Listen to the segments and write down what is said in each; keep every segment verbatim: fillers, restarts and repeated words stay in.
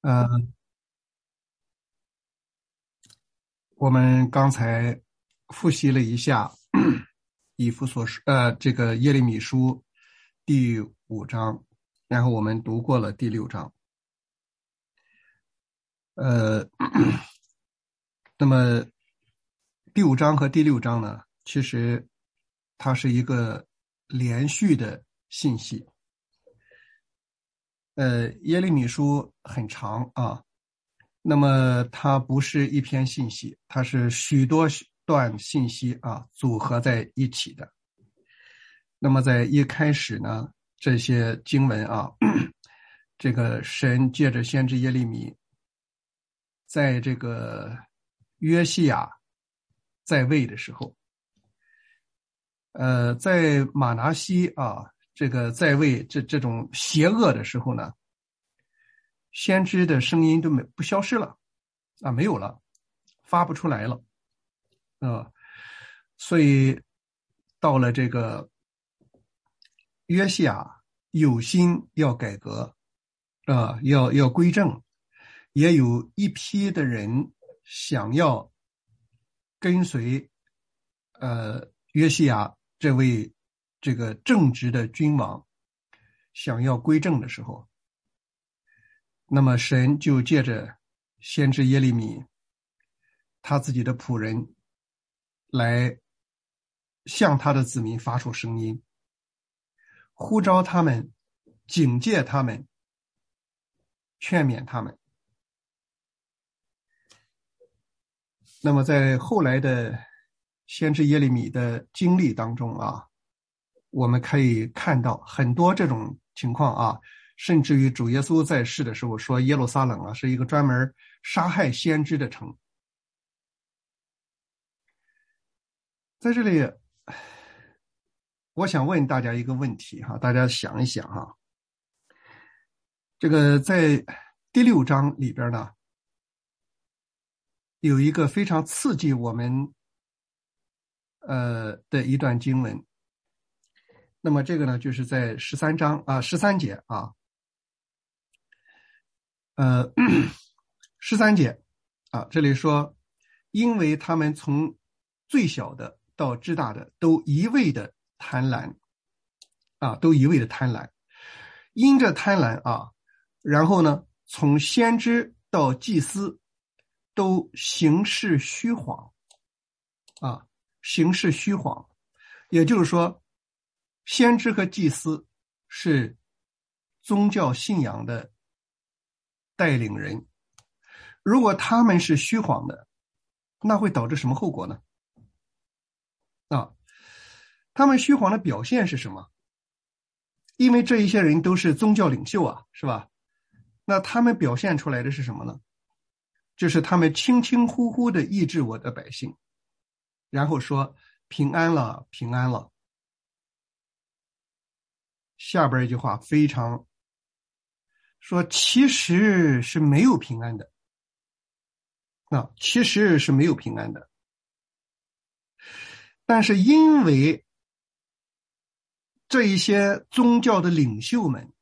呃，我们刚才复习了一下以弗所书，呃，这个耶利米书第五章，然后我们读过了第六章。呃，那么第五章和第六章呢，其实它是一个连续的信息。呃，耶利米书很长啊，那么它不是一篇信息，它是许多段信息啊组合在一起的。那么在一开始呢，这些经文啊，这个神借着先知耶利米，在这个约西亚在位的时候，呃，在马拿西啊这个在位这这种邪恶的时候呢，先知的声音都没不消失了啊，没有了，发不出来了啊，所以到了这个约西亚有心要改革啊，要要归正，也有一批的人想要跟随呃约西亚这位这个正直的君王，想要归正的时候，那么神就借着先知耶利米他自己的仆人来向他的子民发出声音，呼召他们，警戒他们，劝勉他们。那么在后来的先知耶利米的经历当中啊，我们可以看到很多这种情况啊，甚至于主耶稣在世的时候说耶路撒冷啊是一个专门杀害先知的城。在这里我想问大家一个问题哈，大家想一想哈，这个在第六章里边呢，有一个非常刺激我们呃的一段经文。那么这个呢，就是在十三章啊十三节啊，呃十三节啊，这里说，因为他们从最小的到至大的都一味的贪婪啊，都一味的贪婪，因着贪婪啊，然后呢，从先知到祭司都行事虚晃啊，行事虚晃，也就是说，先知和祭司是宗教信仰的带领人，如果他们是虚晃的，那会导致什么后果呢？啊，他们虚晃的表现是什么？因为这一些人都是宗教领袖啊，是吧？那他们表现出来的是什么呢？就是他们轻轻呼呼的抑制我的百姓，然后说平安了，平安了。下边一句话非常说，其实是没有平安的，啊，其实是没有平安的。但是因为这一些宗教的领袖们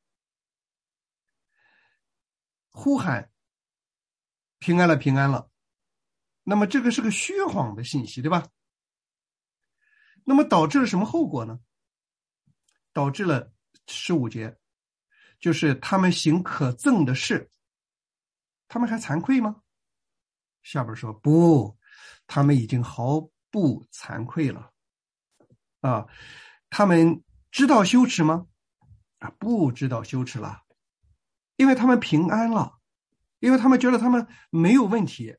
呼喊平安了，平安了，那么这个是个虚晃的信息，对吧？那么导致了什么后果呢？导致了十五节，就是他们行可憎的事，他们还惭愧吗？下边说不，他们已经毫不惭愧了啊！他们知道羞耻吗？啊，不知道羞耻了，因为他们平安了，因为他们觉得他们没有问题，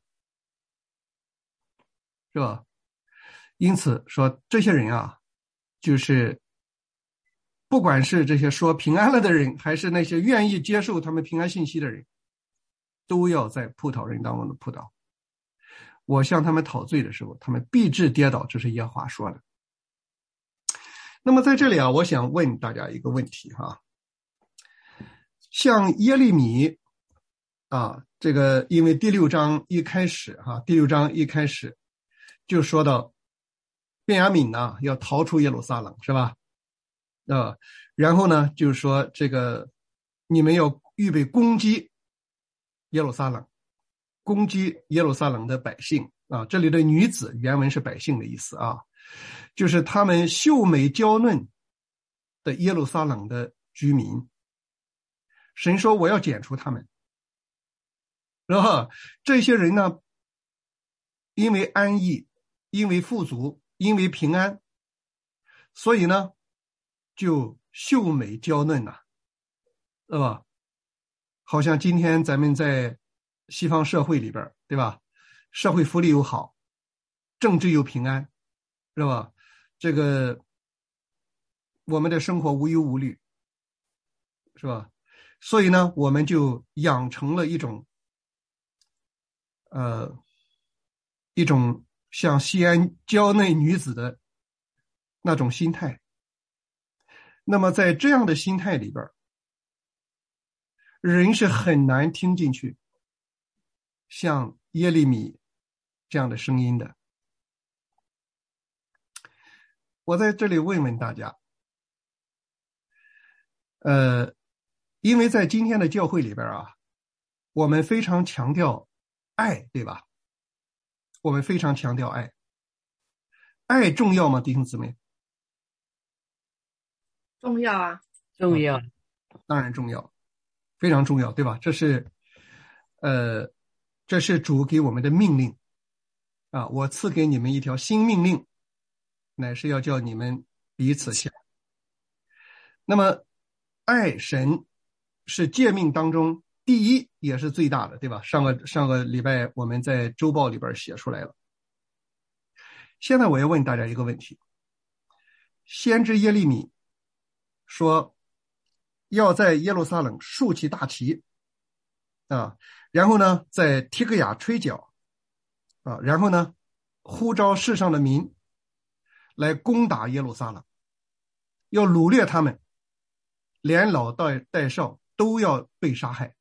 是吧？因此说这些人啊，就是不管是这些说平安了的人，还是那些愿意接受他们平安信息的人，都要在扑倒人当中的扑倒。我向他们讨罪的时候，他们必致跌倒，这是耶和华说的。那么在这里啊，我想问大家一个问题哈，像耶利米啊，这个因为第六章一开始哈，第六章一开始就说到便雅悯呢要逃出耶路撒冷，是吧？啊，然后呢就是说这个你们要预备攻击耶路撒冷，攻击耶路撒冷的百姓啊。这里的女子原文是百姓的意思啊，就是他们秀美娇嫩的耶路撒冷的居民。神说我要剪除他们，然后这些人呢，因为安逸，因为富足，因为平安，所以呢就秀美娇嫩呐，对吧？好像今天咱们在西方社会里边，对吧？社会福利又好，政治又平安，是吧？这个我们的生活无忧无虑，是吧？所以呢，我们就养成了一种呃一种像西安娇嫩女子的那种心态。那么在这样的心态里边，人是很难听进去像耶利米这样的声音的。我在这里问问大家，呃，因为在今天的教会里边啊，我们非常强调爱，对吧？我们非常强调爱，爱重要吗，弟兄姊妹？ 重要啊， 重要， 当然重要，非常重要，对吧？这是，呃，这是主给我们的命令啊！我赐给你们一条新命令，乃是要叫你们彼此相爱。那么，爱神是诫命当中第一也是最大的，对吧？上个上个礼拜我们在周报里边写出来了。现在我要问大家一个问题：先知耶利米说要在耶路撒冷竖起大旗啊，然后呢在提格雅吹角啊，然后呢呼召世上的民来攻打耶路撒冷，要掳掠他们，连老带带少都要被杀害。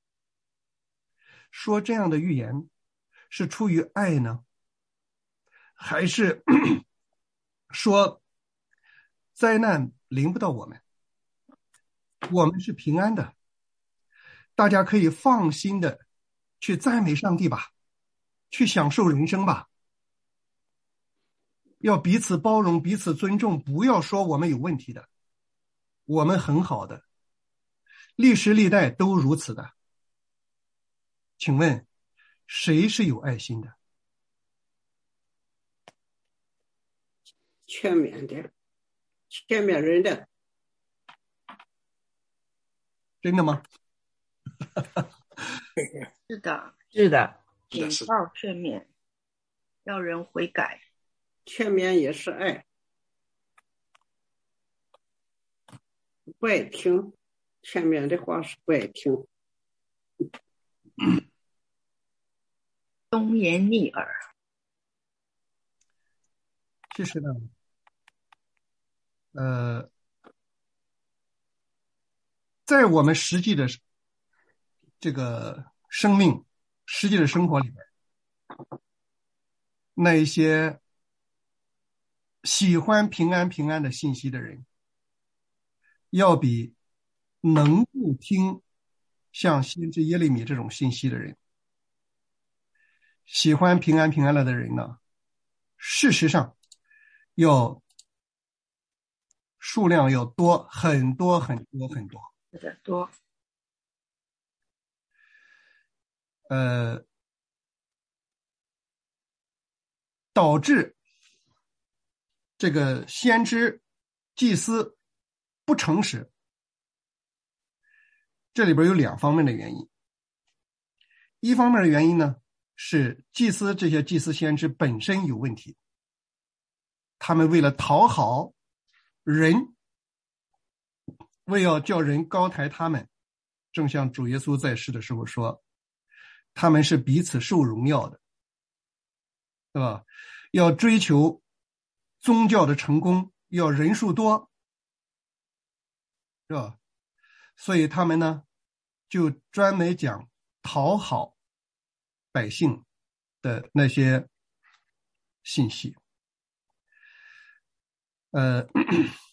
说这样的预言是出于爱呢，还是说灾难临不到我们，我们是平安的，大家可以放心的去赞美上帝吧，去享受人生吧，要彼此包容，彼此尊重，不要说我们有问题的，我们很好的，历史历代都如此的。请问谁是有爱心的？ 劝勉的，劝勉人的。 真的吗？ 是的， 是的， 警告劝勉，要人悔改。 劝勉也是爱，不爱听，劝勉的话是不爱听。 忠言逆耳。 其实呢，呃，在我们实际的这个生命、实际的生活里面，那一些喜欢平安平安的信息的人，要比能够听像先知耶利米这种信息的人，喜欢平安平安了的人呢，事实上要数量要多很多很多很多。 是的，多。 呃，导致这个先知、祭司不诚实，这里边有两方面的原因。一方面的原因呢，是祭司这些祭司先知本身有问题，他们为了讨好人，为要叫人高抬他们，正像主耶稣在世的时候说，他们是彼此受荣耀的，对吧？要追求宗教的成功，要人数多，是吧？所以他们呢，就专门讲讨好百姓的那些信息。呃，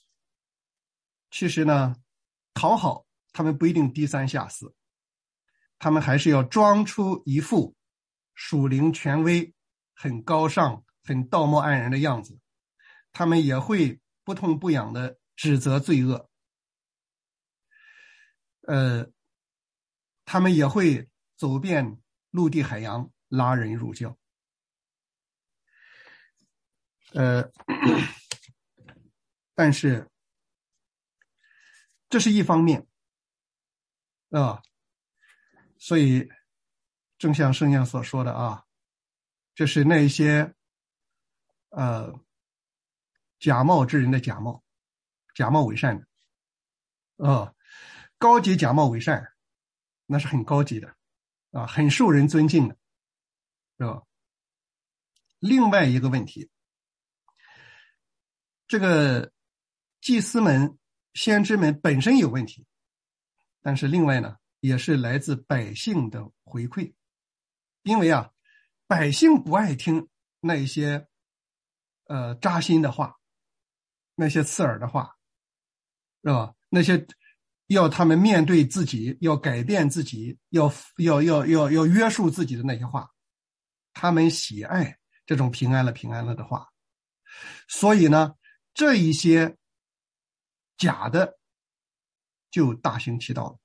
其实呢，讨好他们不一定低三下四， 他们还是要装出一副属灵权威、很高尚、很道貌岸然的样子。他们也会不痛不痒的指责罪恶，呃，他们也会走遍陆地海洋，拉人入教。呃，但是这是一方面啊，所以正像圣经所说的啊，这是那些呃假冒之人的假冒，假冒伪善的啊，高级假冒伪善，那是很高级的啊，很受人尊敬的，是吧？另外一个问题，这个祭司们、先知们本身有问题，但是另外呢，也是来自百姓的回馈。因为啊，百姓不爱听那些呃扎心的话，那些刺耳的话，是吧？那些要他们面对自己，要改变自己，要要要要要约束自己的那些话，他们喜爱这种平安了平安了的话。所以呢，这一些假的就大行其道了。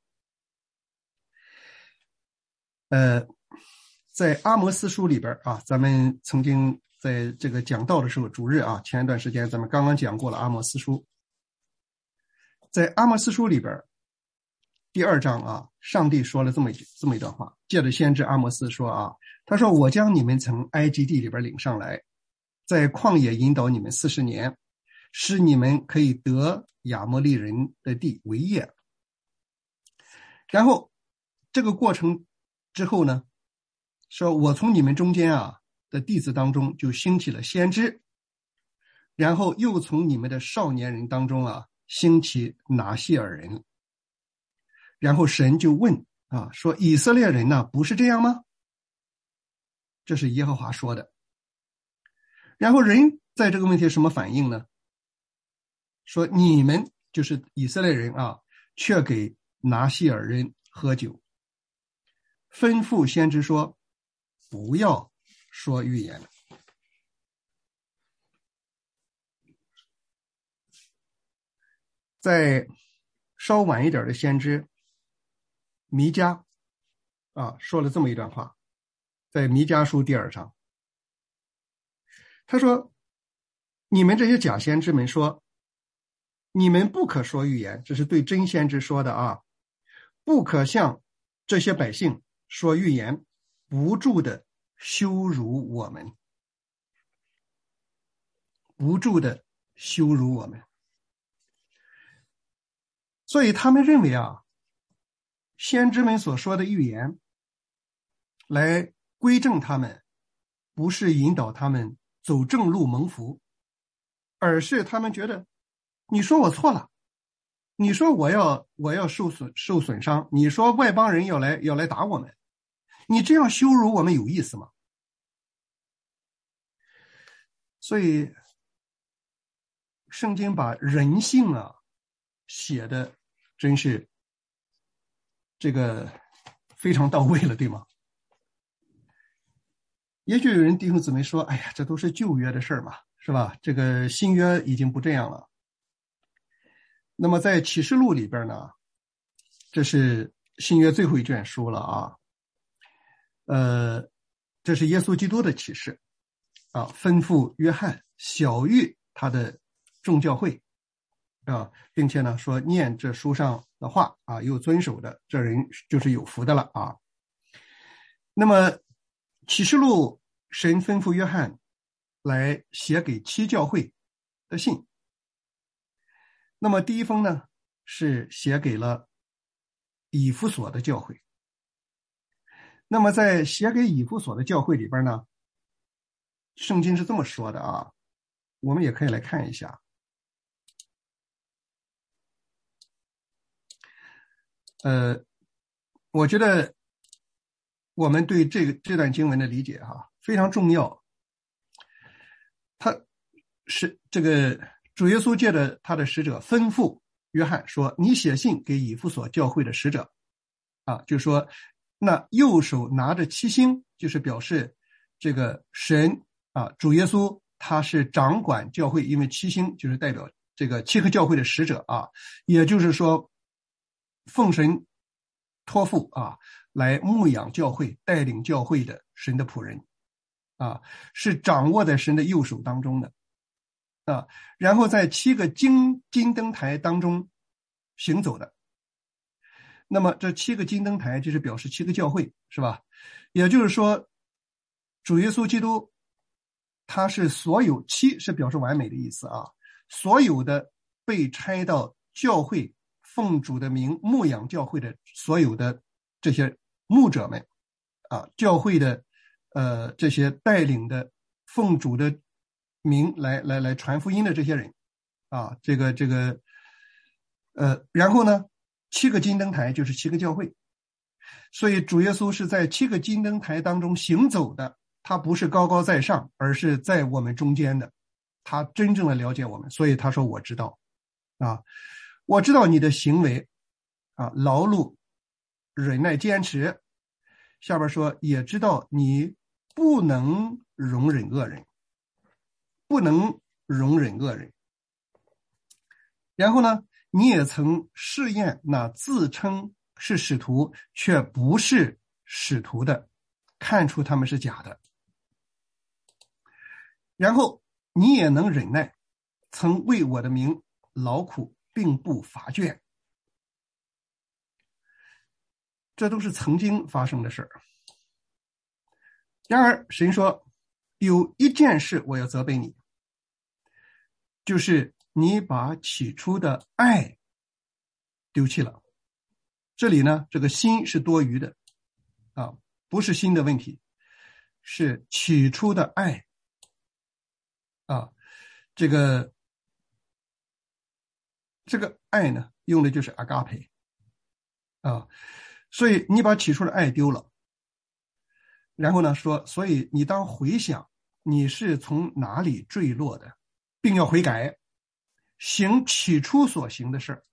呃，在阿摩斯书里边啊，咱们曾经在这个讲道的时候，主日啊，前一段时间咱们刚刚讲过了阿摩斯书。在阿摩斯书里边第二章啊，上帝说了这么这么一段话，借着先知阿摩斯说啊，他说：我将你们从埃及地里边领上来，在旷野引导你们四十年，使你们可以得亚摩利人的地为业。然后这个过程之后呢，说我从你们中间啊的弟子当中就兴起了先知，然后又从你们的少年人当中啊兴起拿细尔人。然后神就问啊，说以色列人呢不是这样吗？这是耶和华说的。然后人在这个问题什么反应呢？说你们就是以色列人啊，却给拿细尔人喝酒，吩咐先知说不要说预言。在稍晚一点的先知弥迦啊说了这么一段话，在弥迦书第二章，他说你们这些假先知们说你们不可说预言，这是对真先知说的啊，不可向这些百姓说预言，不住的羞辱我们，不住的羞辱我们。所以他们认为啊，先知们所说的预言来归正他们，不是引导他们走正路蒙福，而是他们觉得你说我错了，你说我要我要受损受损伤，你说外邦人要来要来打我们，你这样羞辱我们有意思吗？所以圣经把人性啊写的真是这个非常到位了，对吗？也许有人弟兄姊妹说，哎呀，这都是旧约的事嘛，是吧？这个新约已经不这样了。那么在启示录里边呢，这是新约最后一卷书了啊，呃，这是耶稣基督的启示啊，吩咐约翰晓谕他的众教会啊，并且呢说念这书上的话啊，又遵守的，这人就是有福的了啊。那么启示录神吩咐约翰来写给七教会的信，那么第一封呢是写给了以弗所的教会。那么在写给以弗所的教会里边呢，圣经是这么说的啊，我们也可以来看一下。呃，我觉得我们对这个这段经文的理解哈、啊、非常重要。他是这个主耶稣借着他的使者吩咐约翰说：“你写信给以弗所教会的使者啊，就是说那右手拿着七星，就是表示这个神啊，主耶稣他是掌管教会，因为七星就是代表这个七个教会的使者啊，也就是说奉神托付啊，来牧养教会、带领教会的神的仆人啊，是掌握在神的右手当中的啊，然后在七个金金灯台当中行走的。那么这七个金灯台就是表示七个教会，是吧？也就是说主耶稣基督他是所有，七是表示完美的意思啊，所有的被差到教会奉主的名牧养教会的所有的这些牧者们啊，教会的呃这些带领的奉主的名来来来传福音的这些人啊，这个这个呃然后呢七个金灯台就是七个教会，所以主耶稣是在七个金灯台当中行走的，他不是高高在上，而是在我们中间的，他真正的了解我们，所以他说我知道啊，我知道你的行为啊，劳碌忍耐坚持，下边说也知道你不能容忍恶人，不能容忍恶人，然后呢你也曾试验那自称是使徒却不是使徒的，看出他们是假的，然后你也能忍耐，曾为我的名劳苦，并不乏倦。这都是曾经发生的事儿。然而神说有一件事我要责备你，就是你把起初的爱丢弃了。这里呢这个心是多余的啊，不是心的问题，是起初的爱啊，这个这个爱呢用的就是阿嘎培啊，所以你把起初的爱丢了，然后呢说所以你当回想你是从哪里坠落的，并要悔改，行起初所行的事儿。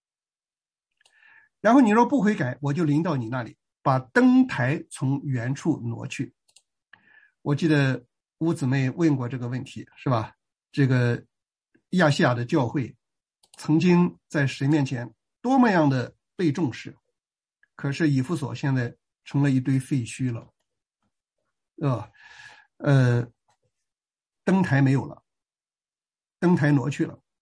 然后你若不悔改，我就临到你那里，把灯台从原处挪去。我记得乌姊妹问过这个问题，是吧？这个亚细亚的教会曾经在神面前多么样的被重视，可是以弗所现在成了一堆废墟了，呃呃，灯台没有了，灯台挪去了。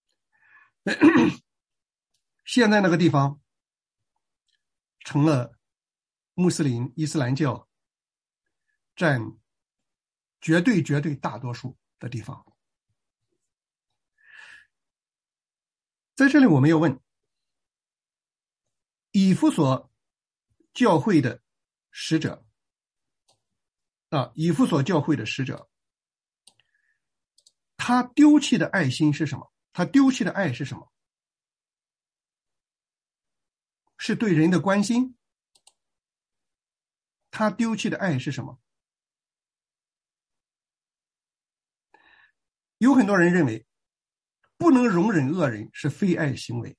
现在那个地方成了穆斯林伊斯兰教占绝对绝对大多数的地方。在这里我们要问，以弗所教会的使者啊，以弗所教会的使者，他丢弃的爱心是什么？他丢弃的爱是什么？是对人的关心。他丢弃的爱是什么？有很多人认为不能容忍恶人是非爱行为，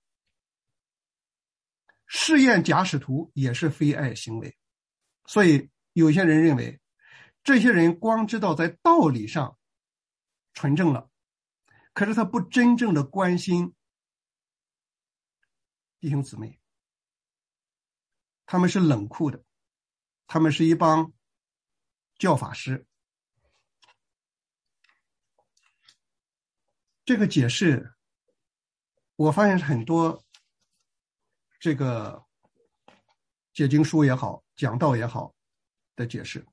试验假使徒也是非爱行为，所以有些人认为这些人光知道在道理上纯正了，可是他不真正的关心弟兄姊妹，他们是冷酷的，他们是一帮教法师。这个解释我发现是很多这个解经书也好，讲道也好的解释，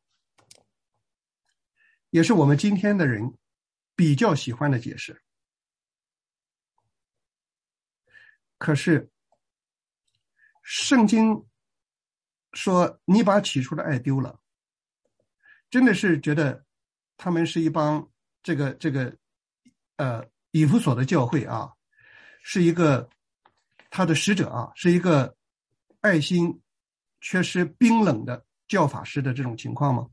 也是我们今天的人比较喜欢的解释。可是圣经说你把起初的爱丢了，真的是觉得他们是一帮这个这个呃以弗所的教会啊，是一个他的使者啊，是一个爱心缺失冰冷的教法师的这种情况吗？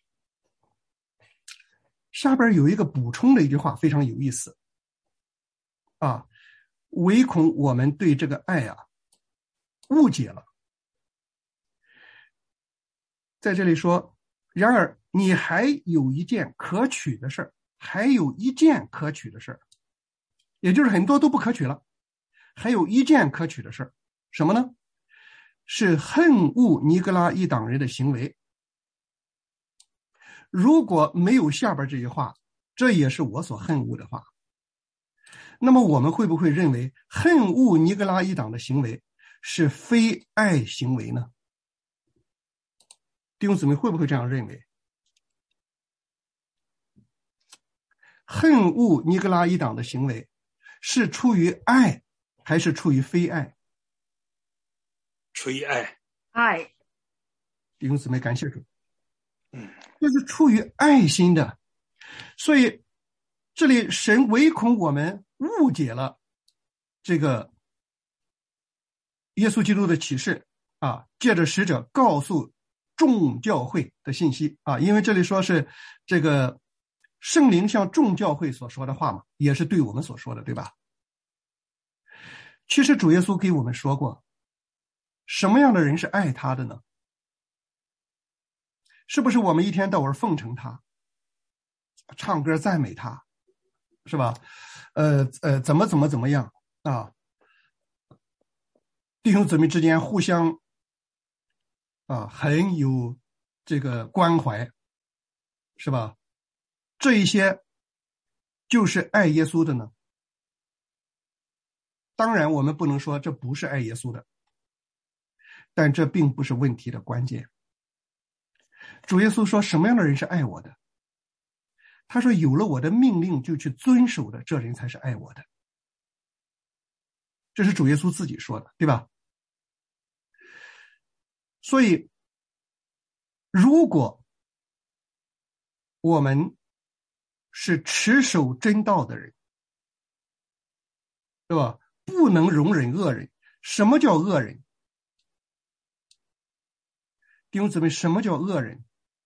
下边有一个补充的一句话非常有意思啊，唯恐我们对这个爱啊误解了在这里说，然而你还有一件可取的事儿，还有一件可取的事儿，也就是很多都不可取了，还有一件可取的事儿，什么呢？是恨恶尼格拉一党人的行为。如果没有下边这句话，这也是我所恨恶的话，那么我们会不会认为恨恶尼格拉一党的行为是非爱行为呢？弟兄姊妹会不会这样认为？恨恶尼格拉一党的行为是出于爱还是出于非爱？ 出于爱。 爱。 弟兄姊妹，感谢主。 嗯， 这是出于爱心的。所以这里神唯恐我们误解了这个耶稣基督的启示啊，借着使者告诉众教会的信息啊，因为这里说是这个圣灵向众教会所说的话嘛，也是对我们所说的，对吧？其实主耶稣给我们说过，什么样的人是爱他的呢？是不是我们一天到晚奉承他，唱歌赞美他，是吧？呃呃，怎么怎么怎么样啊？弟兄姊妹之间互相啊很有这个关怀，是吧？这一些就是爱耶稣的呢？当然我们不能说这不是爱耶稣的，但这并不是问题的关键。主耶稣说，什么样的人是爱我的？他说，有了我的命令就去遵守的，这人才是爱我的。这是主耶稣自己说的，对吧？所以如果我们是持守真道的人，对吧？不能容忍恶人。什么叫恶人？弟兄姊妹，什么叫恶人？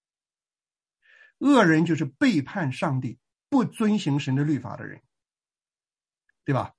恶人就是背叛上帝、不遵行神的律法的人，对吧？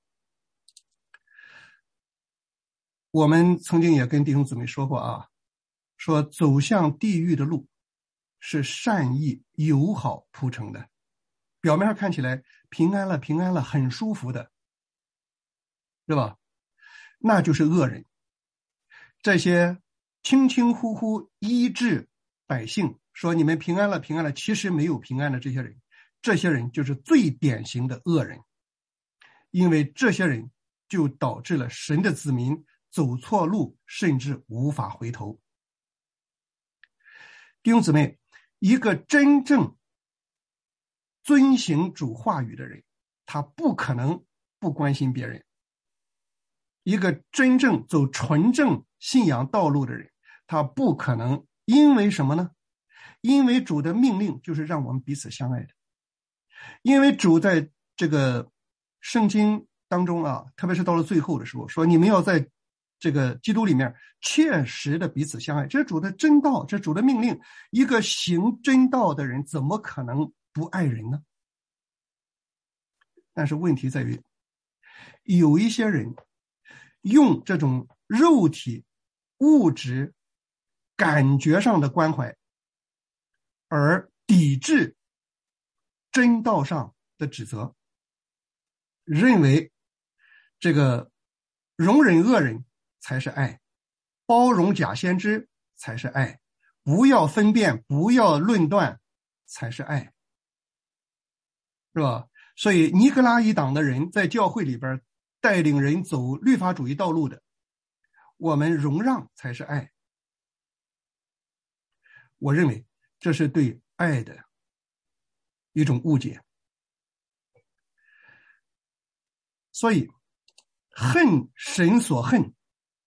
我们曾经也跟弟兄姊妹说过啊，说走向地狱的路是善意友好铺成的，表面上看起来平安了平安了，很舒服的，对吧？那就是恶人。这些轻轻呼呼医治百姓，说你们平安了平安了，其实没有平安的这些人，这些人就是最典型的恶人，因为这些人就导致了神的子民走错路，甚至无法回头。弟兄姊妹，一个真正遵行主话语的人，他不可能不关心别人。一个真正走纯正信仰道路的人，他不可能因为什么呢？因为主的命令就是让我们彼此相爱的。因为主在这个圣经当中啊，特别是到了最后的时候，说你们要在这个基督里面切实的彼此相爱，这是主的真道，这是主的命令。一个行真道的人怎么可能不爱人呢？但是问题在于，有一些人用这种肉体、物质、感觉上的关怀，而抵制真道上的指责，认为这个容忍恶人才是爱，包容假先知才是爱，不要分辨，不要论断才是爱，是吧？所以尼格拉一党的人在教会里边带领人走律法主义道路的，我们容让才是爱。我认为这是对爱的一种误解。所以恨神所恨，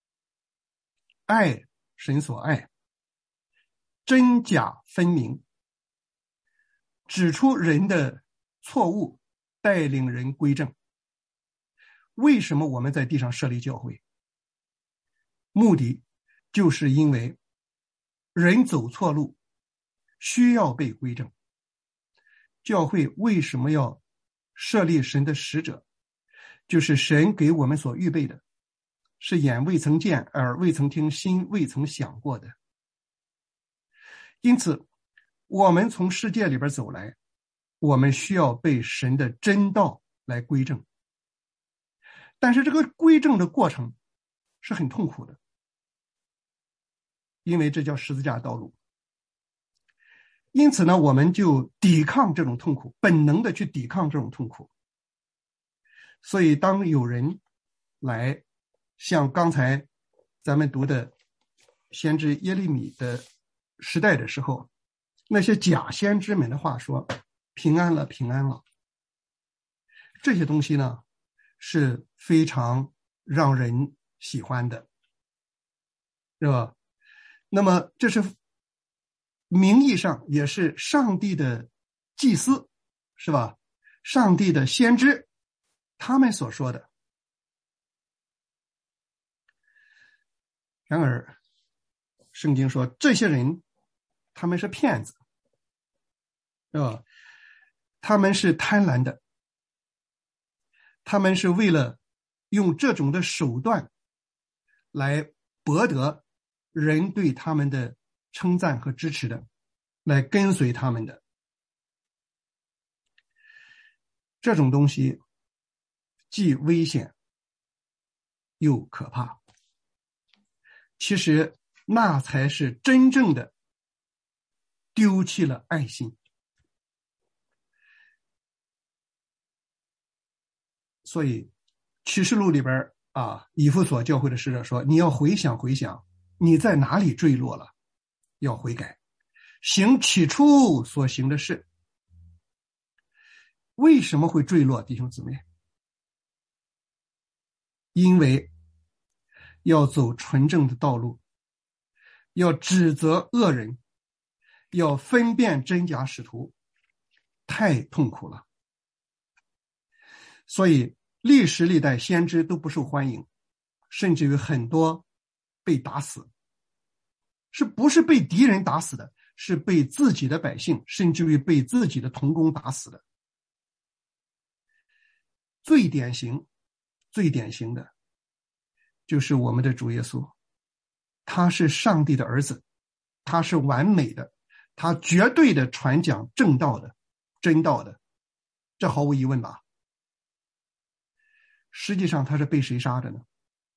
爱神所爱，真假分明，指出人的错误，带领人归正。为什么我们在地上设立教会？目的就是因为人走错路，需要被归正。教会为什么要设立神的使者？就是神给我们所预备的，是眼未曾见，耳未曾听，心未曾想过的。 因此我们从世界里边走来，我们需要被神的真道来归正。但是这个归正的过程是很痛苦的，因为这叫十字架道路。因此呢，我们就抵抗这种痛苦，本能的去抵抗这种痛苦。所以当有人来像刚才咱们读的先知耶利米的时代的时候，那些假先知们的话说平安了平安了，这些东西呢是非常让人喜欢的，是吧？那么这是名义上也是上帝的祭司，是吧？上帝的先知他们所说的。然而圣经说这些人他们是骗子，是吧？他们是贪婪的，他们是为了用这种的手段来博得人对他们的称赞和支持的，来跟随他们的。这种东西既危险又可怕，其实那才是真正的丢弃了爱心。所以启示录里边啊，以弗所教会的使者说，你要回想回想你在哪里坠落了，要悔改，行起初所行的事。为什么会坠落，弟兄姊妹？因为要走纯正的道路，要指责恶人，要分辨真假使徒，太痛苦了。所以历史历代先知都不受欢迎，甚至于很多被打死，是不是被敌人打死的，是被自己的百姓甚至于被自己的同工打死的。最典型最典型的就是我们的主耶稣，他是上帝的儿子，他是完美的，他绝对的传讲正道的真道的，这毫无疑问吧。实际上他是被谁杀的呢？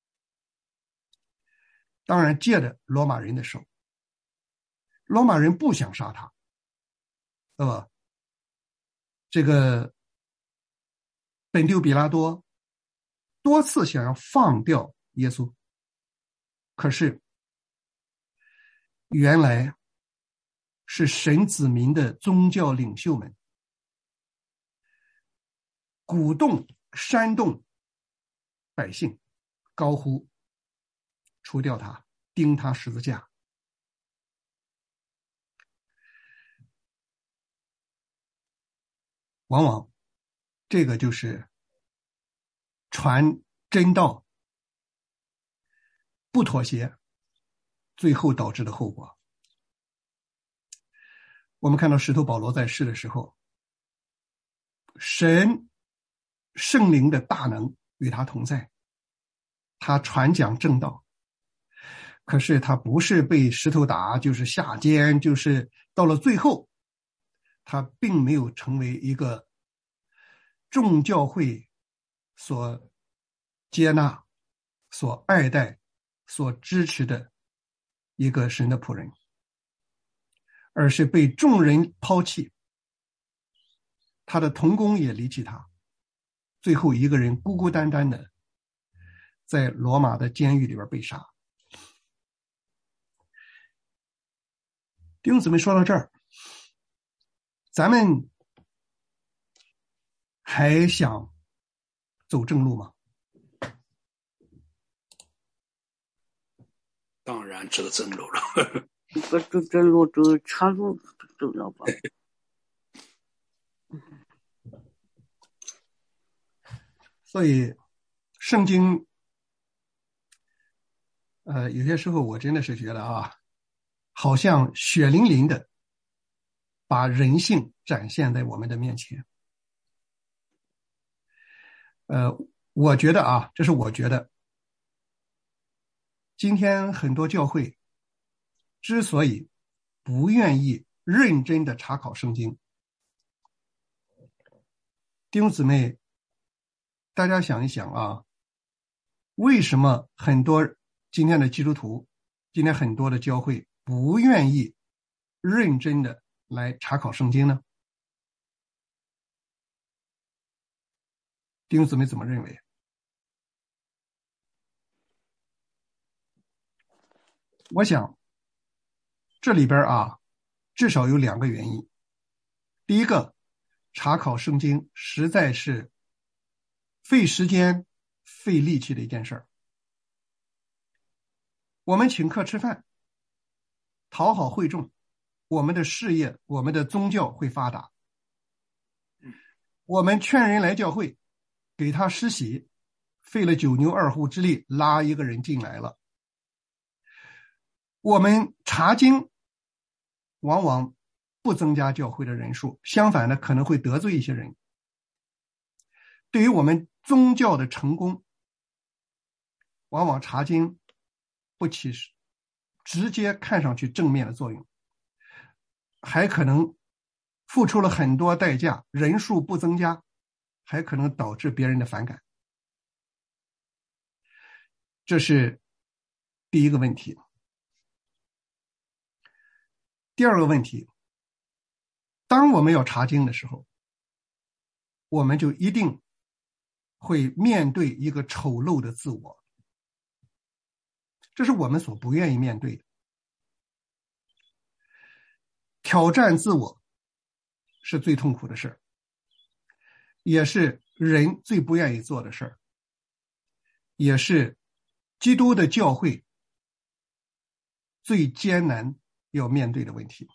当然借着罗马人的手。罗马人不想杀他，对吧？这个本丢比拉多多次想要放掉耶稣，可是原来是神子民的宗教领袖们鼓动煽动百姓高呼除掉他，钉他十字架。往往这个就是传真道不妥协最后导致的后果。我们看到使徒保罗在世的时候，神圣灵的大能与他同在，他传讲正道，可是他不是被石头打，就是下监，就是到了最后他并没有成为一个众教会所接纳、所爱戴、所支持的一个神的仆人，而是被众人抛弃，他的同工也离弃他，最后一个人孤孤单单的在罗马的监狱里边被杀。弟兄姊妹，说到这儿，咱们还想走正路吗？ 当然这个正路了。 不走正路走岔路走了吧。 所以圣经呃，有些时候我真的是觉得啊，好像血淋淋的把人性展现在我们的面前。呃，我觉得啊，这是我觉得，今天很多教会之所以不愿意认真的查考圣经。弟兄姊妹，大家想一想啊，为什么很多今天的基督徒，今天很多的教会不愿意认真的来查考圣经呢？弟兄姊妹怎么认为？我想这里边啊，至少有两个原因。第一个，查考圣经实在是费时间费力气的一件事儿。我们请客吃饭，讨好会众，我们的事业，我们的宗教会发达。我们劝人来教会，给他施洗，费了九牛二虎之力拉一个人进来了。我们查经往往不增加教会的人数，相反的可能会得罪一些人。对于我们宗教的成功，往往查经不起直接看上去正面的作用，还可能付出了很多代价，人数不增加，还可能导致别人的反感。这是第一个问题。第二个问题，当我们要查经的时候，我们就一定会面对一个丑陋的自我，这是我们所不愿意面对的。挑战自我是最痛苦的事儿，也是人最不愿意做的事儿，也是基督的教会最艰难要面对的问题。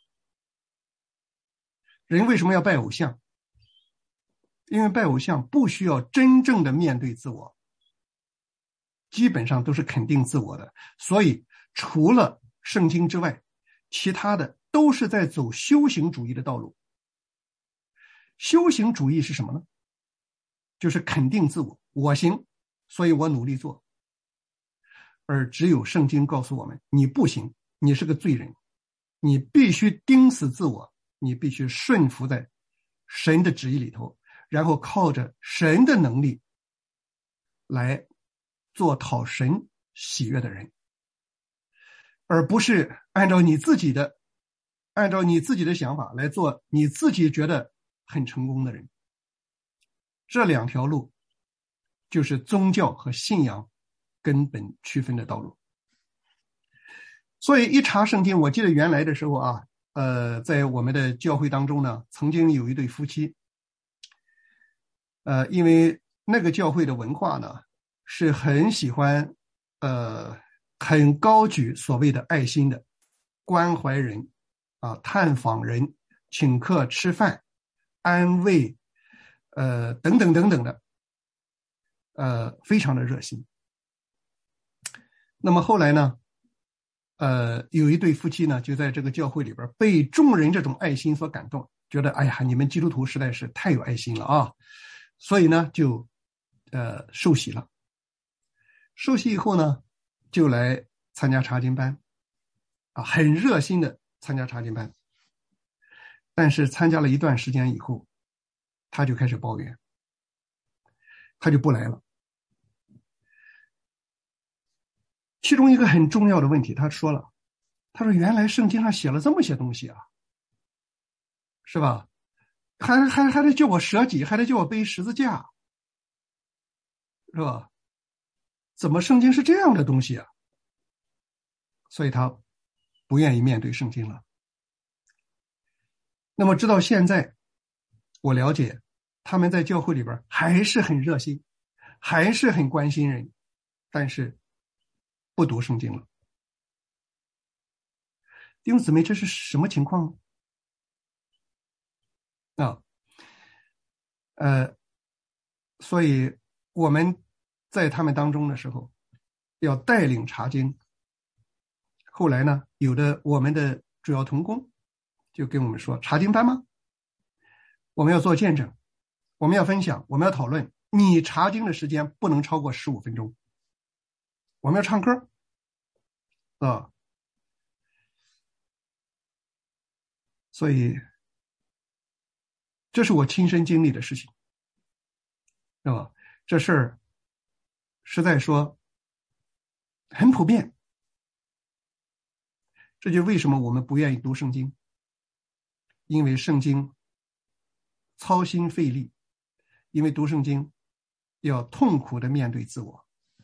人为什么要拜偶像？因为拜偶像不需要真正的面对自我，基本上都是肯定自我的，所以除了圣经之外，其他的都是在走修行主义的道路。修行主义是什么呢？就是肯定自我，我行，所以我努力做。而只有圣经告诉我们，你不行，你是个罪人，你必须钉死自我，你必须顺服在神的旨意里头，然后靠着神的能力来做讨神喜悦的人，而不是按照你自己的按照你自己的想法来做你自己觉得很成功的人。这两条路就是宗教和信仰根本区分的道路。所以一查圣经，我记得原来的时候啊，呃，在我们的教会当中呢，曾经有一对夫妻，呃，因为那个教会的文化呢，是很喜欢，呃，很高举所谓的爱心的，关怀人，啊，探访人，请客吃饭，安慰，呃，等等等等的，呃，非常的热心。那么后来呢，呃，有一对夫妻呢，就在这个教会里边被众人这种爱心所感动，觉得哎呀，你们基督徒实在是太有爱心了啊！所以呢，就呃受洗了。受洗以后呢，就来参加查经班，啊，很热心的参加查经班。但是参加了一段时间以后，他就开始抱怨，他就不来了。其中一个很重要的问题，他说了，他说原来圣经上写了这么些东西啊，是吧？还还还得叫我舍己，还得叫我背十字架，是吧？怎么圣经是这样的东西啊？所以他不愿意面对圣经了。那么直到现在，我了解他们在教会里边还是很热心，还是很关心人，但是不读圣经了。弟兄姊妹，这是什么情况呢？啊，呃，所以我们在他们当中的时候，要带领查经。后来呢，有的我们的主要同工就跟我们说，查经班吗？我们要做见证，我们要分享，我们要讨论。你查经的时间不能超过十五分钟。我们要唱歌，啊。 所以这是我亲身经历的事情，是吧？这事儿实在说很普遍，这就是为什么我们不愿意读圣经，因为圣经操心费力，因为读圣经要痛苦的面对自我。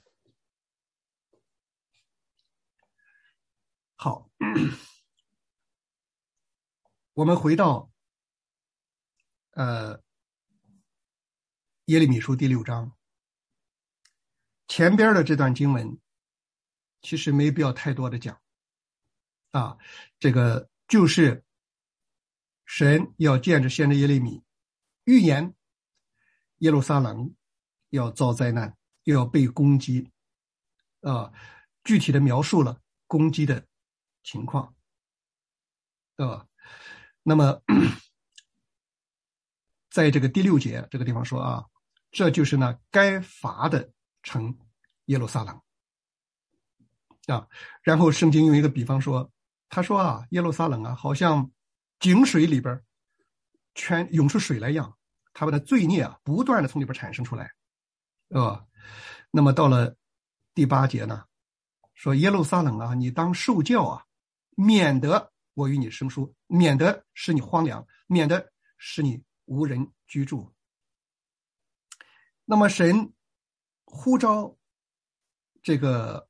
好，我们回到呃耶利米书第六章前边的这段经文，其实没必要太多的讲啊，这个就是神要借着先知耶利米预言耶路撒冷要遭灾难，又要被攻击啊，具体的描述了攻击的情况，对吧？那么在这个第六节这个地方说啊，这就是那该罚的城耶路撒冷啊。然后圣经用一个比方说，他说啊，耶路撒冷啊，好像井水里边全涌出水来一样，他们的罪孽啊不断的从里边产生出来，啊。那么到了第八节呢，说耶路撒冷啊，你当受教啊，免得我与你生疏，免得使你荒凉，免得使你无人居住。那么神呼召这个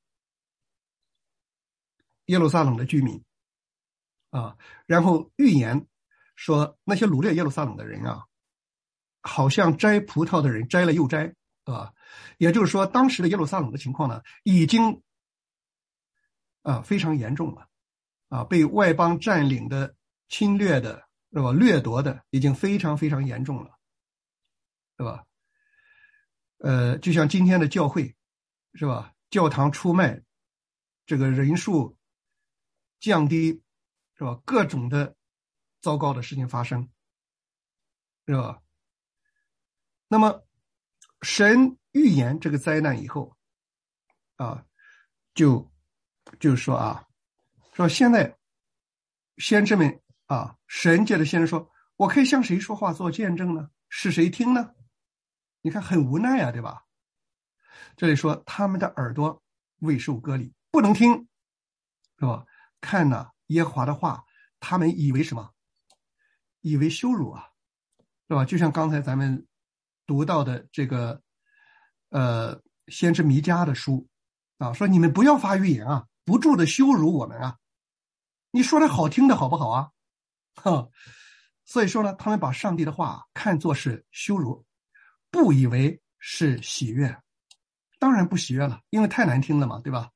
耶路撒冷的居民啊，然后预言说那些掳掠耶路撒冷的人啊，好像摘葡萄的人摘了又摘啊，也就是说当时的耶路撒冷的情况呢，已经啊非常严重了啊，被外邦占领的、侵略的，是吧？掠夺的已经非常非常严重了，是吧？呃，就像今天的教会，是吧？教堂出卖，这个人数降低，是吧？各种的糟糕的事情发生，是吧？那么神预言这个灾难以后啊，就就说啊，说现在先知们啊，神借着先知说，我可以向谁说话做见证呢？是谁听呢？你看很无奈啊，对吧？这里说他们的耳朵未受割礼，不能听，是吧？看呢耶和华的话，他们以为什么？以为羞辱啊，是吧？就像刚才咱们读到的这个呃先知弥迦的书啊，说你们不要发预言啊，不住的羞辱我们啊，你说的好听的好不好啊？哈，所以说呢，他们把上帝的话看作是羞辱，不以为是喜悦，当然不喜悦了，因为太难听了嘛，对吧？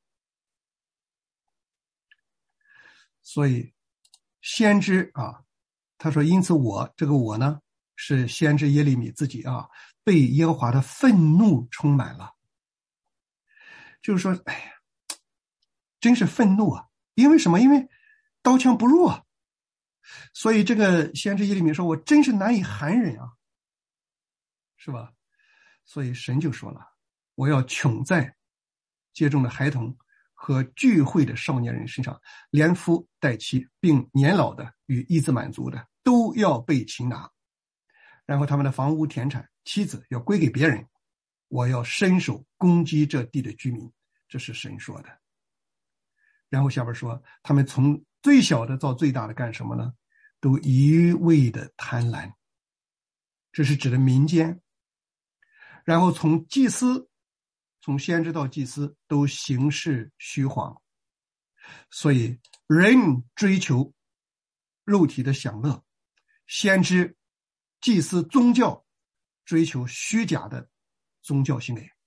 所以先知啊，他说，因此我这个我呢，是先知耶利米自己啊，被耶和华的愤怒充满了，就是说，哎呀，真是愤怒啊！因为什么？因为刀枪不入啊。所以这个先知耶利米说，我真是难以含忍啊，是吧？所以神就说了，我要穷在接种的孩童和聚会的少年人身上，连夫带妻并年老的与一字满足的都要被擒拿，然后他们的房屋田产妻子要归给别人，我要伸手攻击这地的居民，这是神说的。然后下边说，他们从最小的到最大的干什么呢？都一味的贪婪，这是指的民间。然后从祭司，从先知到祭司都行事虚晃，所以人追求肉体的享乐，先知、祭司、宗教追求虚假的宗教行为。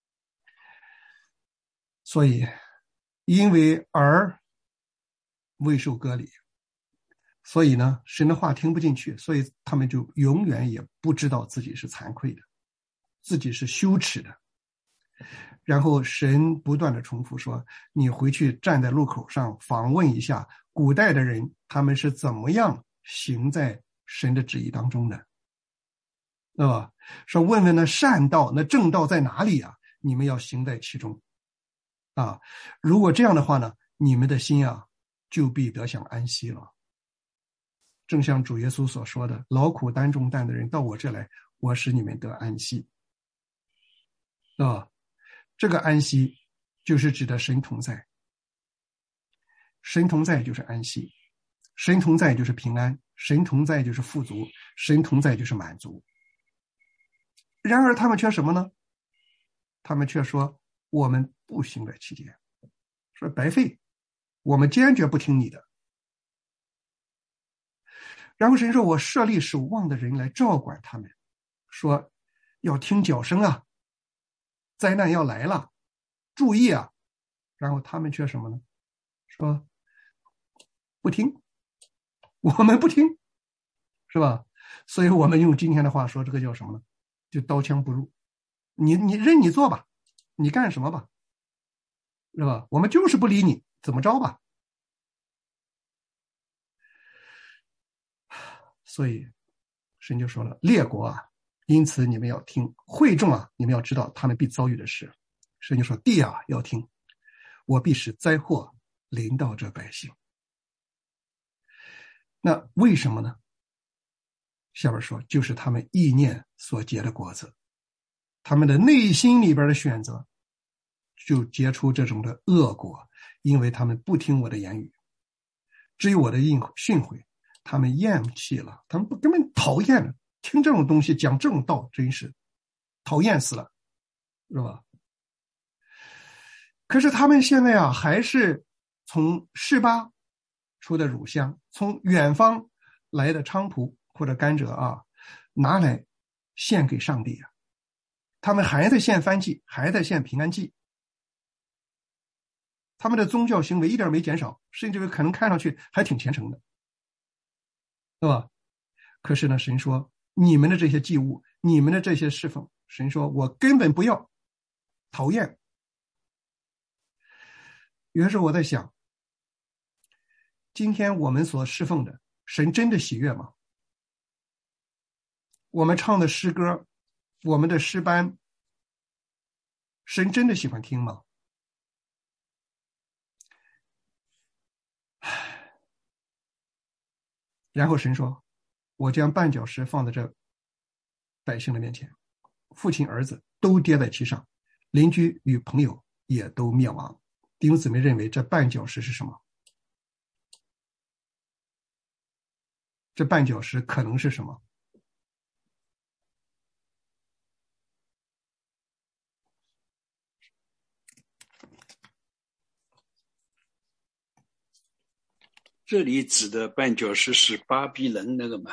所以因为儿未受割礼，所以呢神的话听不进去，所以他们就永远也不知道自己是惭愧的，自己是羞耻的。然后神不断的重复说，你回去站在路口上访问一下古代的人，他们是怎么样行在神的旨意当中的，对吧？说问问那善道那正道在哪里啊，你们要行在其中啊。如果这样的话呢，你们的心啊就必得享安息了。 正像主耶稣所说的，劳苦担重担的人到我这来，我使你们得安息。啊，这个安息就是指的神同在，神同在就是安息，神同在就是平安，神同在就是富足，神同在就是满足。然而他们却什么呢？他们却说我们不行在其间，说白费，我们坚决不听你的。然后神说，我设立守望的人来照管他们，说要听角声啊，灾难要来了，注意啊。然后他们却什么呢？说不听，我们不听，是吧？所以我们用今天的话说，这个叫什么呢？就刀枪不入。你你任你做吧，你干什么吧，是吧？我们就是不理你，怎么着吧？所以神就说了，列国啊，因此你们要听；会众啊，你们要知道他们必遭遇的事。神就说，地啊要听，我必使灾祸临到这百姓。那为什么呢？下边说，就是他们意念所结的果子，他们的内心里边的选择就结出这种的恶果，因为他们不听我的言语。至于我的训诲，他们厌弃了，他们不根本讨厌了，听这种东西，讲这种道，真是讨厌死了，是吧？可是他们现在啊，还是从示巴出的乳香，从远方来的菖蒲或者甘蔗啊，拿来献给上帝啊。他们还在献燔祭，还在献平安祭，他们的宗教行为一点没减少，甚至可能看上去还挺虔诚的，对吧？可是呢，神说你们的这些祭物，你们的这些侍奉，神说我根本不要，讨厌。有的时候我在想，今天我们所侍奉的神真的喜悦吗？我们唱的诗歌，我们的诗班，神真的喜欢听吗？然后神说，我将绊脚石放在这百姓的面前，父亲儿子都跌在其上，邻居与朋友也都灭亡。弟兄姊妹认为这绊脚石是什么？这绊脚石可能是什么？ 这里指的绊脚石是巴比伦那个嘛？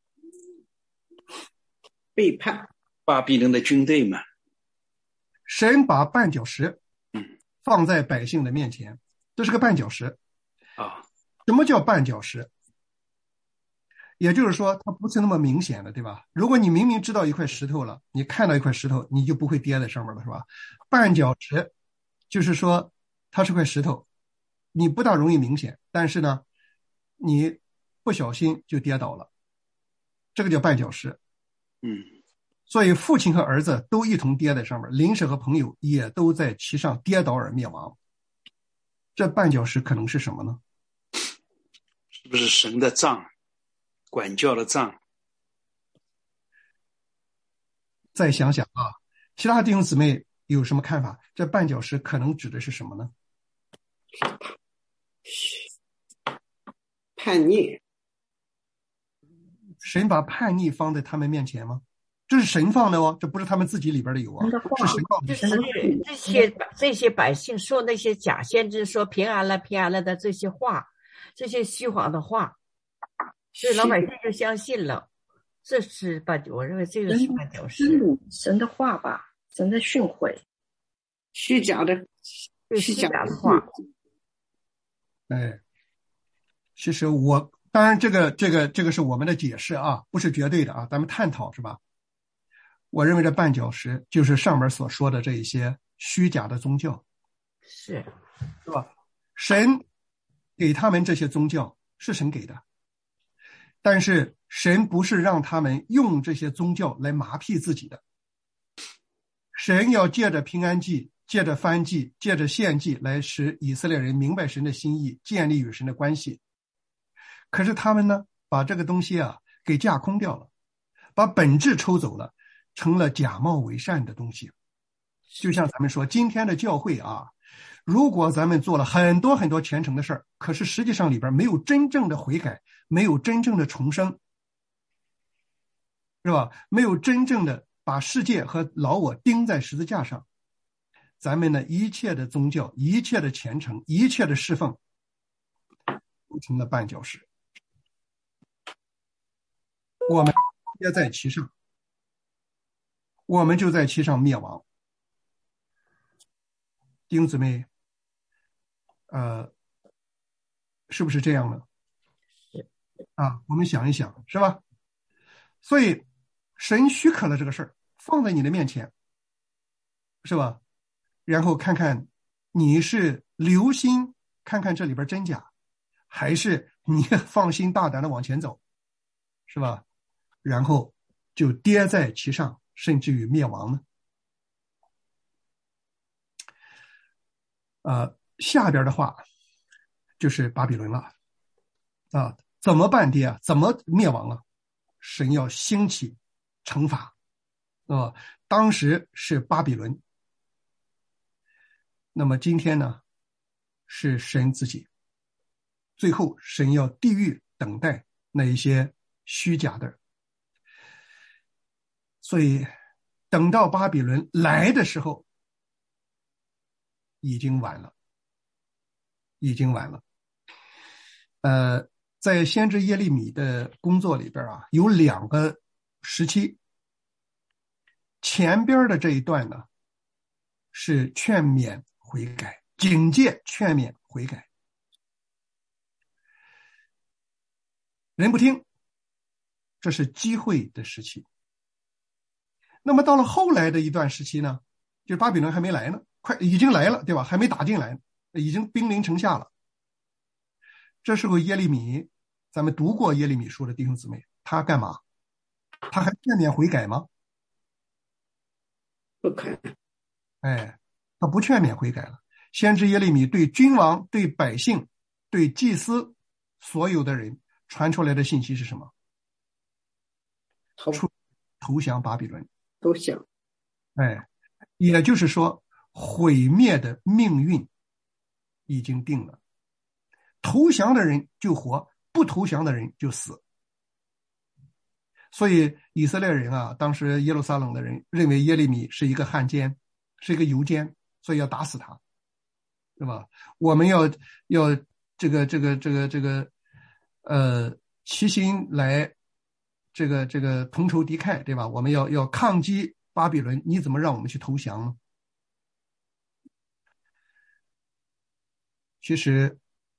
背叛巴比伦的军队嘛？ 神把绊脚石嗯放在百姓的面前，这是个绊脚石啊。 什么叫绊脚石？也就是说它不是那么明显的，对吧？如果你明明知道一块石头了，你看到一块石头，你就不会跌在上面了，是吧？绊脚石就是说它是块石头，你不大容易明显，但是呢你不小心就跌倒了，这个叫绊脚石。 嗯， 所以父亲和儿子都一同跌在上面，邻舍和朋友也都在其上跌倒而灭亡。这绊脚石可能是什么呢？ 是不是神的杖，管教的杖？ 再想想啊，其他弟兄姊妹有什么看法？这绊脚石可能指的是什么呢？ 叛逆。 神把叛逆放在他们面前吗？这是神放的哦，这不是他们自己里边的有啊，是神放的。 就是这些这些百姓说那些假先知说平安了平安了的这些话，这些虚谎的话，所以老百姓就相信了。这是绊，我认为这个是绊脚石。 神的话吧，神的训诲， 虚假的虚假的话。 哎，其实我当然这个这个这个是我们的解释啊，不是绝对的啊，咱们探讨是吧？我认为这绊脚石就是上面所说的这一些虚假的宗教， 是是吧？神给他们这些宗教是神给的，但是神不是让他们用这些宗教来麻痹自己的。神要借着平安祭，借着燔祭，借着献祭来使以色列人明白神的心意，建立与神的关系。可是他们呢， 把这个东西啊给架空掉了，把本质抽走了，成了假冒伪善的东西。就像咱们说今天的教会啊，如果咱们做了很多很多虔诚的事儿，可是实际上里边没有真正的悔改，没有真正的重生，是吧？没有真正的把世界和老我钉在十字架上，咱们的一切的宗教，一切的虔诚，一切的侍奉都成了绊脚石，我们也在其上，我们就在其上灭亡。弟兄姊妹，呃，是不是这样呢？啊，我们想一想，是吧？所以神许可了这个事儿，放在你的面前，是吧？然后看看你是留心看看这里边真假，还是你放心大胆的往前走，是吧？然后就跌在其上，甚至于灭亡呢？呃，下边的话就是巴比伦了啊，怎么办跌啊？怎么灭亡了？神要兴起惩罚啊，当时是巴比伦，那么今天呢是神自己，最后神要地狱等待那一些虚假的，所以等到巴比伦来的时候已经晚了，已经晚了。呃，在先知耶利米的工作里边啊，有两个时期。前边的这一段呢，是劝勉悔改，警戒劝勉悔改，人不听，这是机会的时期。那么到了后来的一段时期呢，就是巴比伦还没来呢，快已经来了，对吧？还没打进来，已经兵临城下了。这时候耶利米，咱们读过耶利米书的弟兄姊妹，他干嘛？他还劝勉悔改吗？ 不可能。 哎，他不劝勉悔改了。先知耶利米对君王、对百姓、对祭司所有的人传出来的信息是什么？ 投投降巴比伦。 投降。 哎，也就是说，毁灭的命运已经定了。投降的人就活，不投降的人就死。所以以色列人啊，当时耶路撒冷的人认为耶利米是一个汉奸，是一个游奸，所以要打死他，对吧？我们要要这个这个这个这个呃齐心来这个这个同仇敌忾，对吧？我们要要抗击巴比伦，你怎么让我们去投降呢？其实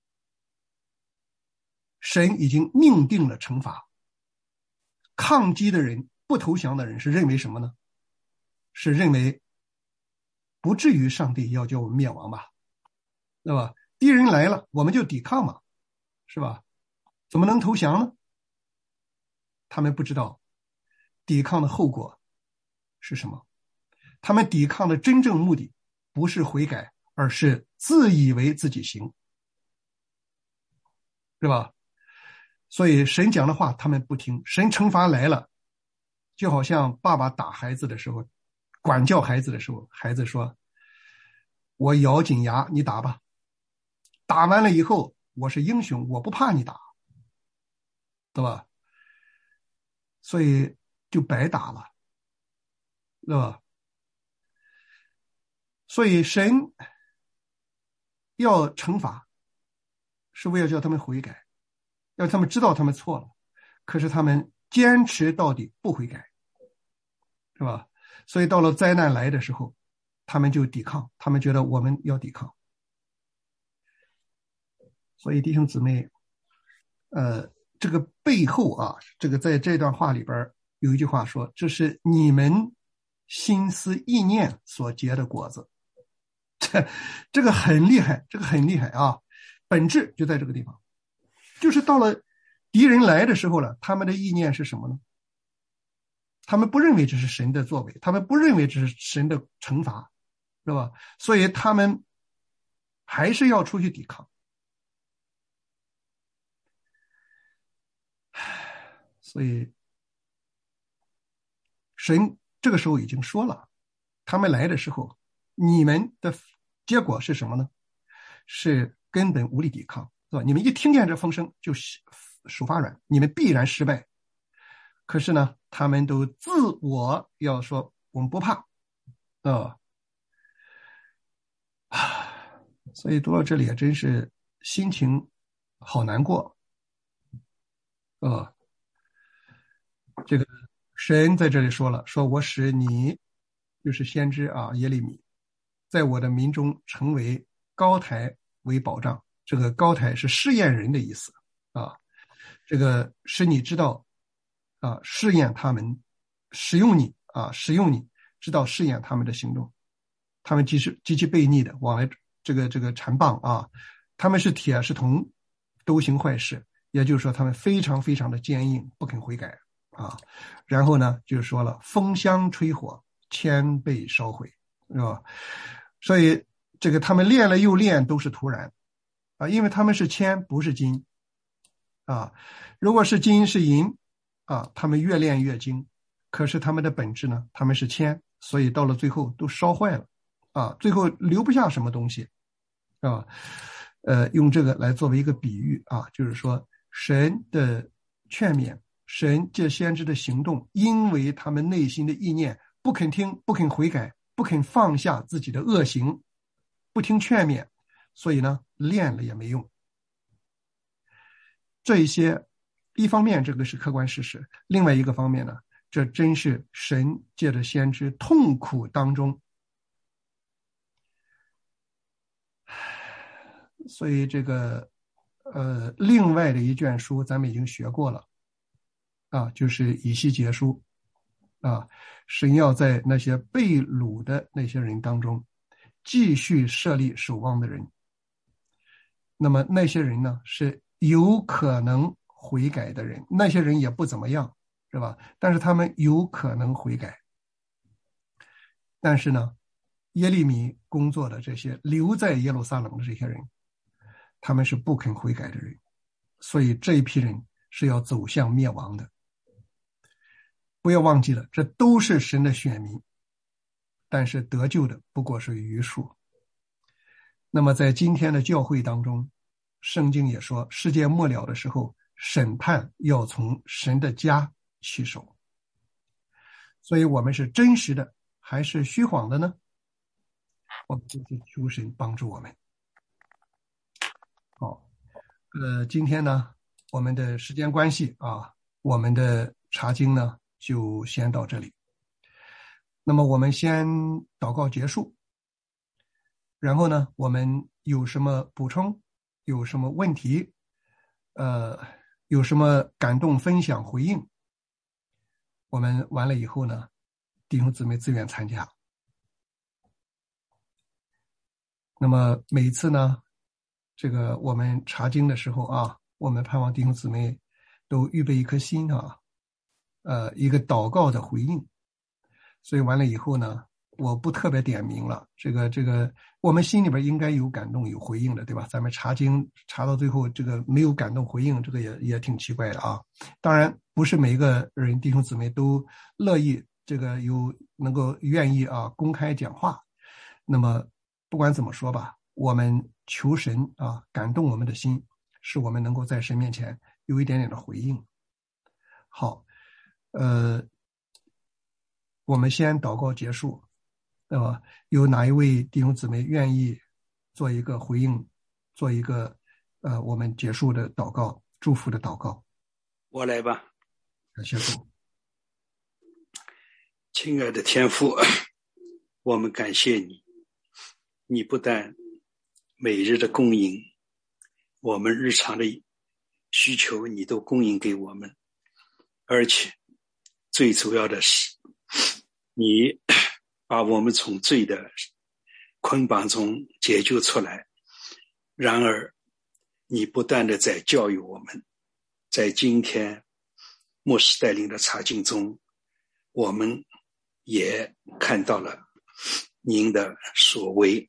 神已经命定了惩罚。抗击的人，不投降的人是认为什么呢？是认为不至于上帝要叫我们灭亡吧，对吧？敌人来了我们就抵抗嘛，是吧？怎么能投降呢？他们不知道抵抗的后果是什么，他们抵抗的真正目的不是悔改，而是自以为自己行，是吧？所以神讲的话他们不听，神惩罚来了，就好像爸爸打孩子的时候，管教孩子的时候，孩子说我咬紧牙你打吧，打完了以后我是英雄，我不怕你打，对吧？所以就白打了，对吧？所以神要惩罚是为了叫他们悔改，要他们知道他们错了，可是他们坚持到底不悔改，是吧？所以到了灾难来的时候，他们就抵抗，他们觉得我们要抵抗。所以弟兄姊妹，呃，这个背后啊，这个在这段话里边有一句话说，这是你们心思意念所结的果子。这这个很厉害，这个很厉害啊！本质就在这个地方，就是到了敌人来的时候了，他们的意念是什么呢？他们不认为这是神的作为，他们不认为这是神的惩罚，是吧？所以他们还是要出去抵抗。 所以神这个时候已经说了，他们来的时候，你们的结果是什么呢？是根本无力抵抗，是吧？你们一听见这风声就手发软，你们必然失败。可是呢，他们都自我要说我们不怕啊、呃、所以读到这里也真是心情好难过啊、呃。这个神在这里说了，说我使你就是先知啊耶利米，在我的民中成为高台为保障。这个高台是试验人的意思啊，这个使你知道啊，试验他们，使用你啊，使用你，知道试验他们的行动。他们极其极其悖逆的，往来这个这个缠棒啊，他们是铁是铜，都行坏事。也就是说，他们非常非常的坚硬，不肯悔改啊。然后呢，就说了，风箱吹火，铅被烧毁，是吧？所以这个他们练了又练，都是徒然啊，因为他们是铅，不是金啊。如果是金是银啊，他们越练越精。可是他们的本质呢，他们是铅，所以到了最后都烧坏了啊，最后留不下什么东西啊。呃，用这个来作为一个比喻啊，就是说神的劝勉，神借先知的行动，因为他们内心的意念不肯听，不肯悔改，不肯放下自己的恶行，不听劝勉，所以呢，练了也没用。这一些一方面这个是客观事实，另外一个方面呢，这真是神借着先知痛苦当中。所以这个呃，另外的一卷书咱们已经学过了啊，就是以西结书啊，神要在那些被掳的那些人当中继续设立守望的人。那么那些人呢，是有可能悔改的人，那些人也不怎么样，是吧？但是他们有可能悔改。但是呢，耶利米工作的这些留在耶路撒冷的这些人，他们是不肯悔改的人，所以这一批人是要走向灭亡的。不要忘记了，这都是神的选民，但是得救的不过是余数。那么在今天的教会当中，圣经也说，世界末了的时候，审判要从神的家起手。所以我们是真实的还是虚晃的呢？我们就是求神帮助我们。好，呃，今天呢，我们的时间关系啊，我们的查经呢就先到这里。那么我们先祷告结束，然后呢，我们有什么补充，有什么问题，呃，有什么感动分享回应，我们完了以后呢，弟兄姊妹自愿参加。那么每次呢，这个我们查经的时候啊，我们盼望弟兄姊妹都预备一颗心啊，呃，一个祷告的回应。所以完了以后呢，我不特别点名了，这个这个我们心里边应该有感动有回应的，对吧？咱们查经查到最后这个没有感动回应，这个也也挺奇怪的啊。当然不是每一个人弟兄姊妹都乐意这个有能够愿意啊公开讲话。那么不管怎么说吧，我们求神啊感动我们的心，使我们能够在神面前有一点点的回应。好，呃我们先祷告结束，对吧？有哪一位弟兄姊妹愿意做一个回应，做一个呃我们结束的祷告，祝福的祷告？ 我来吧。 感谢主。 亲爱的天父，我们感谢你，你不但每日的供应，我们日常的需求你都供应给我们，而且最主要的是你把我们从罪的捆绑中解救出来。然而你不断的在教育我们，在今天牧师带领的查经中，我们也看到了您的所为。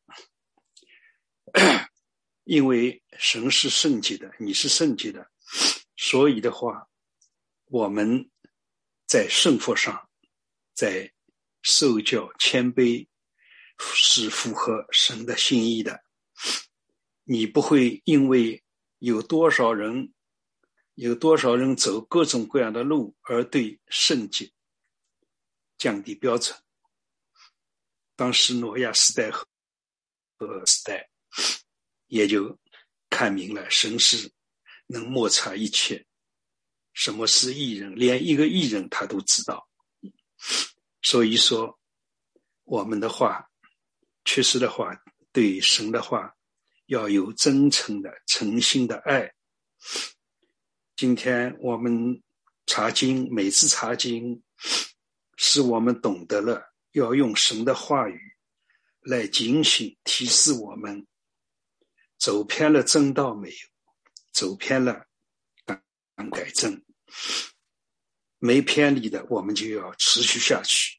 因为神是圣洁的，你是圣洁的，所以的话我们在圣佛上，在受教谦卑是符合神的心意的。你不会因为有多少人有多少人走各种各样的路而对圣洁降低标准。当时挪亚时代和时代也就看明了神是能默察一切，什么是义人，连一个义人他都知道。所以说我们的话，确实的话，对神的话要有真诚的诚心的爱。今天我们查经，每次查经使我们懂得了要用神的话语来警醒提示我们走偏了正道没有，走偏了赶改正，没偏离的我们就要持续下去。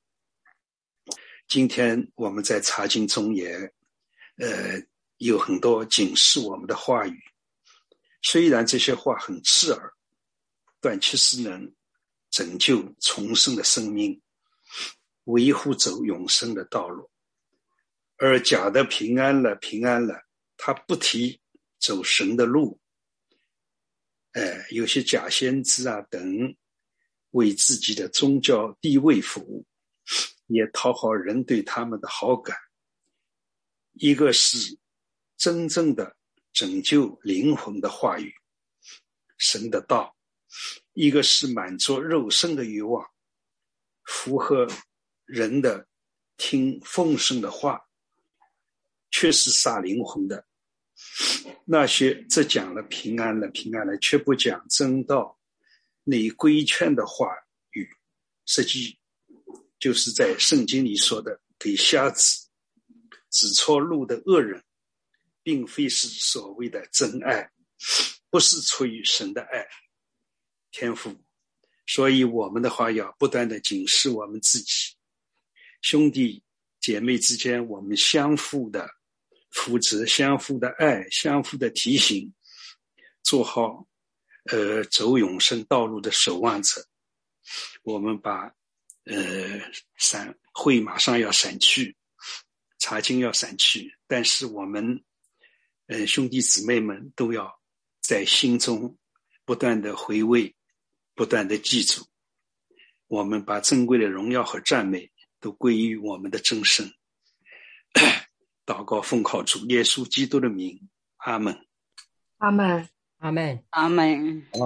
今天我们在查经中也呃有很多警示我们的话语，虽然这些话很刺耳，但其实能拯救重生的生命，维护走永生的道路。而假的平安了平安了，他不提走神的路，呃，有些假先知啊等为自己的宗教地位服务，也讨好人对他们的好感。一个是真正的拯救灵魂的话语，神的道；一个是满足肉身的欲望，符合人的听丰盛的话，却是杀灵魂的。那些只讲了平安了平安了，却不讲真道那规劝的话语，实际就是在圣经里说的给瞎子指错路的恶人，并非是所谓的真爱，不是出于神的爱天赋。所以我们的话要不断的警示我们自己，兄弟姐妹之间我们相互的扶持，相互的爱，相互的提醒，做好呃走永生道路的守望者。我们把呃闪会马上要闪去，查经要闪去，但是我们呃兄弟姊妹们都要在心中不断的回味，不断的记住，我们把珍贵的荣耀和赞美都归于我们的真神。祷告奉靠主耶稣基督的名，阿们。 阿们， 阿们， 阿们。